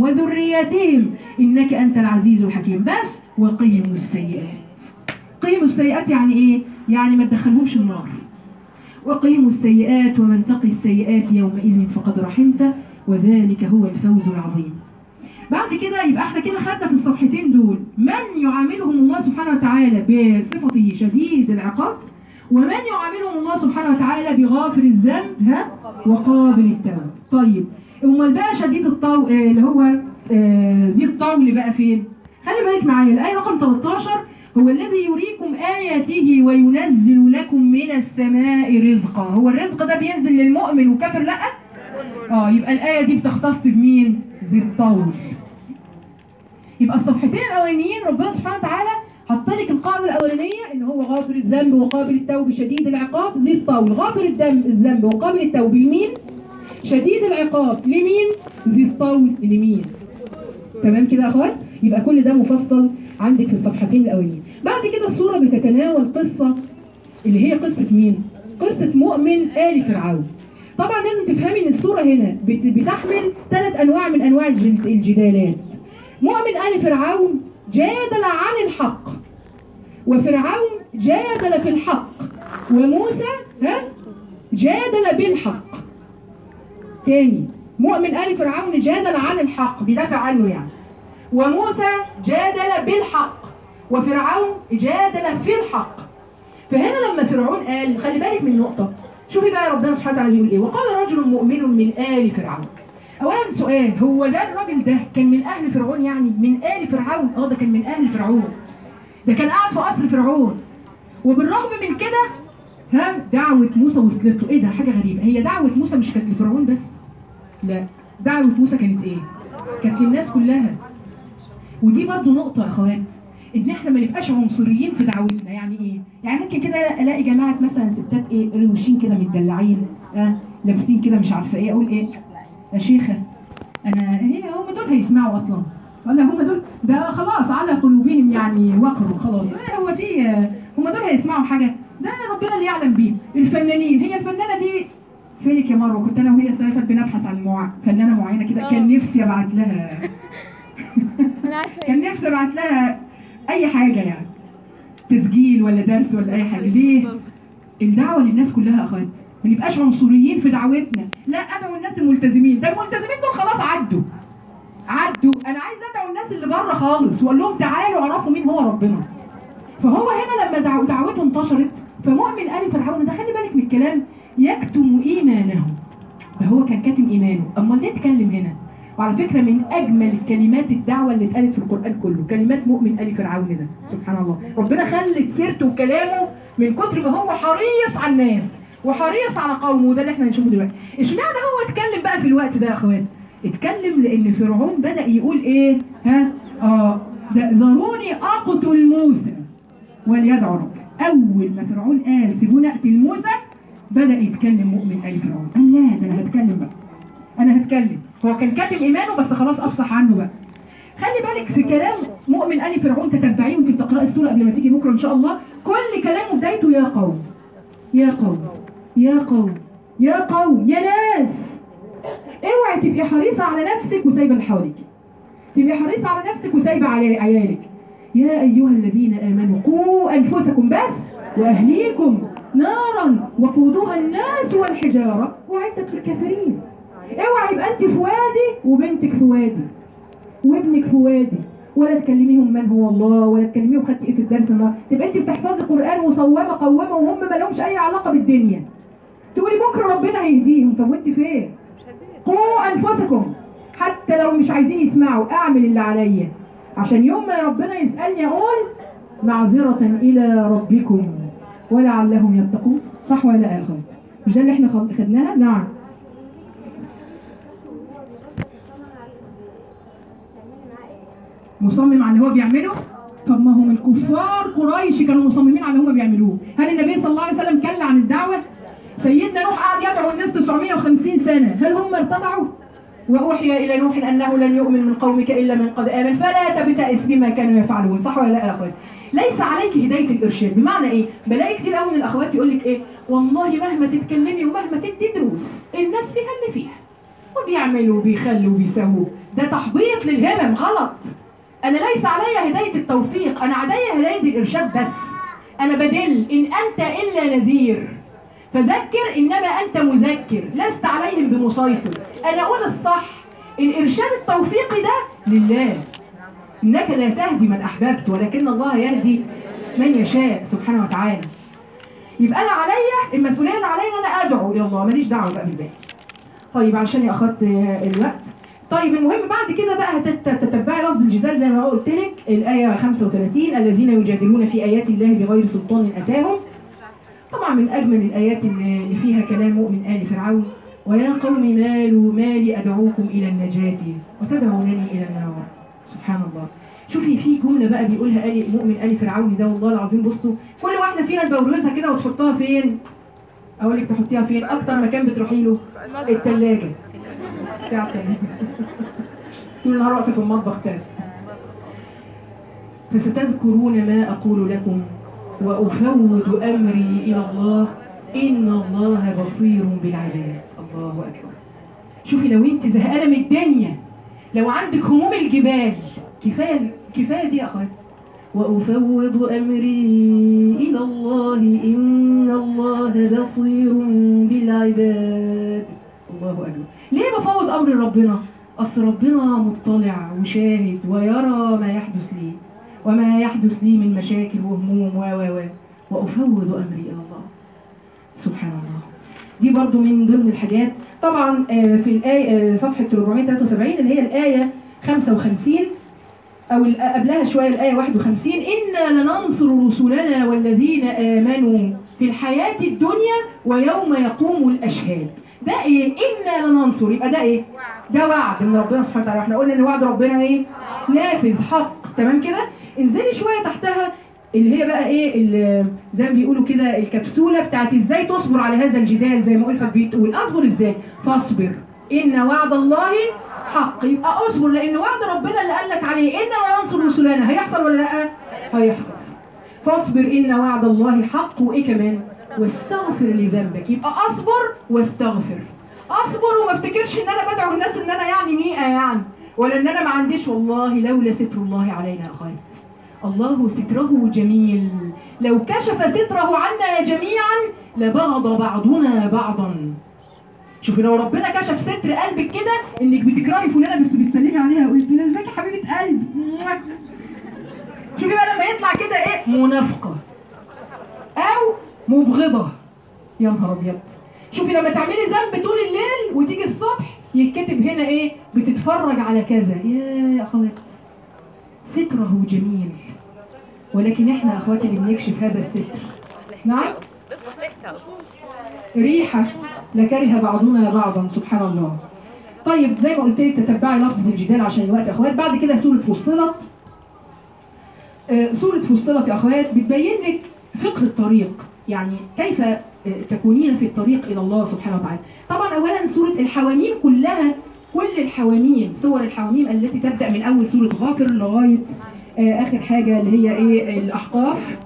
وذرياتهم إنك أنت العزيز الحكيم. بس وقيموا السيئات. قيموا السيئات يعني إيه؟ يعني ما تدخلهمش النار. وقيموا السيئات ومن تقي السيئات يومئذ فقد رحمته وذلك هو الفوز العظيم. بعد كده يبقى احنا كده خدنا في الصفحتين دول من يعاملهم الله سبحانه وتعالى بصفته شديد العقاب، ومن يعاملهم الله سبحانه وتعالى بغافر الذنب وقابل التوب. طيب امال بقى شديد الطول اللي هو ذي الطول بقى فين؟ خلي بالك معايا الآية رقم 13 هو الذي يريكم آياته وينزل لكم من السماء رزقا. هو الرزق ده بينزل للمؤمن وكافر لا؟ يبقى الآية دي بتختص بمين؟ ذي الطول. يبقى الصفحتين الأولانيين ربنا سبحانه وتعالى حط لك القاعدة الأولانية إن هو غافر الذنب وقابل التوب شديد العقاب ذي الطول. غافر الذنب وقابل التوب لمين؟ شديد العقاب لمين؟ ذي الطول لمين؟ تمام كده يا أخوات؟ يبقى كل ده مفصل عندك في الصفحتين الأولانيين. بعد كده السورة بتتناول قصة اللي هي قصة مين؟ قصة مؤمن آل فرعون. طبعا لازم تفهمي ان السورة هنا بتحمل 3 أنواع من أنواع الجدالات. مؤمن آل فرعون جادل عن الحق، وفرعون جادل في الحق، وموسى جادل بالحق. تاني، مؤمن آل فرعون جادل عن الحق بيدافع عنه يعني، وموسى جادل بالحق، وفرعون جادل في الحق. فهنا لما فرعون قال، خلي بالك من نقطة، شوفي بقى ربنا سبحانه وتعالى بيقول ايه: وقال رجل مؤمن من آل فرعون. اولا سؤال، هو ده الراجل ده كان من اهل فرعون؟ يعني من آل فرعون؟ ده كان من اهل فرعون، ده كان قاعد في قصر فرعون. وبالرغم من كده دعوة موسى وصلت له. ايه ده؟ حاجة غريبة. هي دعوة موسى مش كانت لفرعون بس، لا، دعوة موسى كانت ايه؟ كانت للناس كلها. ودي برضو نقطة يا اخوات، ان احنا ما نبقاش عنصريين في دعوتنا. يعني ايه؟ يعني ممكن كده الاقي جماعة مثلا ستات روشين كده متدلعين لابسين كده مش عارفة ايه، اقول ايه يا شيخة انا هم دول هيسمعوا اصلا؟ ولا هم دول ده خلاص على قلوبهم يعني وقروا خلاص؟ هو في هم دول هيسمعوا حاجة؟ ده ربنا اللي يعلم بيه. الفنانين، هي الفنانة دي فينك يا مروه؟ كنت انا وهي السنه بنبحث عن فنانه معينه كده، كان نفسي ابعت لها كان نفسي ابعت لها اي حاجه يعني، تسجيل ولا درس ولا اي حاجه. ليه؟ الدعوه للناس كلها يا اخوات، ما نبقاش عنصريين في دعوتنا. لا، ادعو الناس الملتزمين، ده الملتزمين دول خلاص عدوا. انا عايز ادعو الناس اللي بره خالص واقول لهم تعالوا اعرفوا مين هو ربنا. فهو هنا لما دعوته انتشرت، فمؤمن آل فرعون ده خلي بالك من الكلام، يكتم ايمانه. ده هو كان كاتم ايمانه، امال ليه اتكلم هنا؟ وعلى فكره من اجمل كلمات الدعوه اللي اتقالت في القران كله كلمات مؤمن آل فرعون ده. سبحان الله، ربنا خلت سيرته وكلامه من كتر ما هو حريص على الناس وحريص على قومه. وده اللي احنا هنشوفه دلوقتي. اشمعنى هو اتكلم بقى في الوقت ده يا اخوات؟ اتكلم لان فرعون بدا يقول ايه؟ ذروني اقتل موسى وليدعو ربه. اول ما فرعون قال سيبوني اقتل موسى، بدأ يتكلم مؤمن آل فرعون. قال لا، ده انا هتكلم بقى، انا هتكلم. هو كان كاتم ايمانه بس خلاص افصح عنه بقى. خلي بالك في كلام مؤمن آل فرعون، تتبعيه وانت بتقرأي السورة قبل ما تيجي بكره ان شاء الله. كل كلامه بدايته يا قوم يا قوم يا قوم يا قوم يا ناس. اوعي تبقي حريصة على نفسك وسايبة اللي حواليك، تبقي حريصة على نفسك وسايبة على عيالك. يا ايها الذين امنوا قوا انفسكم بس واهليكم نارا وقودها الناس والحجارة وأعدت للكافرين. اوعي يبقى انت في وادي وبنتك في وادي وابنك في وادي، ولا تكلميهم من هو الله، ولا تكلميهم خدتي ايه في الدرس النهارده. تبقى انت بتحفظي قرآن وصوامه قوامه وهم ما لهمش اي علاقه بالدنيا. تقولي بكره ربنا هيهديهم. طب وانت فين؟ قوا انفسكم. حتى لو مش عايزين يسمعوا اعمل اللي عليا، عشان يوم ما ربنا يسالني اقول معذره الى ربكم ولعلهم يتقون. صح ولا لا يا اخوان؟ مش ده اللي احنا خدناها؟ نعم. مصمم على اللي هو بيعمله؟ طب ما هم الكفار قريش كانوا مصممين على اللي هم بيعملوه. هل النبي صلى الله عليه وسلم كل عن الدعوه؟ سيدنا نوح قعد يدعو الناس 950 سنه، هل هم ارتضعوا؟ واوحي الى نوح انه لن يؤمن من قومك الا من قد امن فلا تبتئس بما كانوا يفعلون. صح ولا لا يا اخوات؟ ليس عليك هدايه الارشاد. بمعنى ايه؟ بلاقي كتير قوي من الاخوات يقول لك ايه؟ والله مهما تتكلمي ومهما تدي دروس الناس فيها اللي فيها، وبيعملوا وبيخلوا وبيسووا، ده تحبيط للهمم، غلط. انا ليس علي هداية التوفيق، انا علي هداية الارشاد بس. انا بدل، ان انت الا نذير فذكر انما انت مذكر، لست عليهم بمسيطر. انا اقول الصح، الارشاد التوفيقي ده لله، انك لا تهدي من احببت ولكن الله يهدي من يشاء سبحانه وتعالى. يبقى انا عليا المسؤوليه اللي عليا ان انا ادعو الى الله، ماليش دعوه بقى بالباقي. طيب عشان اخدت الوقت. طيب المهم بعد كده بقى هتتبعي لفظ الجدال زي ما قلت لك، الايه 35 الذين يجادلون في ايات الله بغير سلطان اتاهم. طبعا من اجمل الايات اللي فيها كلام مؤمن ال فرعون، ويا قوم مالي ادعوكم الى النجاه وتدعونني الى النار. سبحان الله. شوفي في جمله بقى بيقولها مؤمن ال فرعون ده، والله العظيم بصوا كل واحده فينا تبورزها كده وتحطها فين؟ اقول لك تحطيها فين؟ اكتر مكان بتروحي له الثلاجه بتاع الثلاجه. طول النهار واقفه في المطبخ كده. فستذكرون ما اقول لكم وافوض امري الى الله ان الله بصير بالعباد. الله اكبر. شوفي لو انت زهقانه من الدنيا، لو عندك هموم الجبال، كفايه دي يا اخوات. وأفوض أمري إلى الله إن الله بصير بالعباد. الله أكبر. ليه بفوض أمر ربنا؟ أصل ربنا مطلع وشاهد ويرى ما يحدث لي وما يحدث لي من مشاكل وهموم وأفوض أمري إلى الله. سبحان الله. دي برضو من ضمن الحاجات. طبعا في الآية صفحة 473 اللي هي الآية 55 أو قبلها شوية الآية 51 إنا لننصر رسلنا والذين آمنوا في الحياة الدنيا ويوم يقوم الأشهاد. ده إيه؟ إنا لننصر، يبقى ده إيه؟ ده وعد من ربنا سبحانه وتعالى. احنا قلنا إن وعد ربنا إيه؟ نافذ حق. تمام كده؟ انزلي شوية تحتها اللي هي بقى إيه؟ زي ما بيقولوا كده الكبسولة بتاعت إزاي تصبر على هذا الجدال. زي ما ألفت بتقول أصبر إزاي؟ فاصبر إن وعد الله حق. يبقى اصبر لان وعد ربنا اللي قال لك عليه إنا لننصر رسلنا هيحصل ولا لا؟ هيحصل. فاصبر إن وعد الله حق. وايه كمان؟ واستغفر لذنبك. يبقى اصبر واستغفر. اصبر وما افتكرش ان انا بدعو الناس ان انا يعني ميئة يعني، ولا ان انا ما عنديش. والله لولا ستر الله علينا يا اخواتي. الله ستره جميل، لو كشف ستره عنا جميعا لبغض بعضنا بعضا. شوفي لو ربنا كشف ستر قلبك كده انك بتكرهي فلانه بس بتسلمي عليها وقلت لها ازيك يا حبيبه قلبي، شوفي بقى لما يطلع كده ايه؟ منافقه او مبغضه. يا نهار ابيض. شوفي لما تعملي ذنب طول الليل وتيجي الصبح يتكتب هنا ايه؟ بتتفرج على كذا. يا اخواتي ستره جميل، ولكن احنا اخواتي اللي بنكشف هذا الستر. نعم ريحة لكره بعضنا بعضا. سبحان الله. طيب زي ما قلت لك تتبعي لفظ الجدال عشان الوقت يا اخوات. بعد كده سورة فصلت. سورة فصلت يا اخوات بتبين لك فقه الطريق، يعني كيف تكونين في الطريق الى الله سبحانه وتعالى. طبعا اولا سورة الحواميم كلها، كل الحواميم، سور الحواميم التي تبدأ من اول سورة غافر لغاية اخر حاجة اللي هي ايه؟ الاحقاف.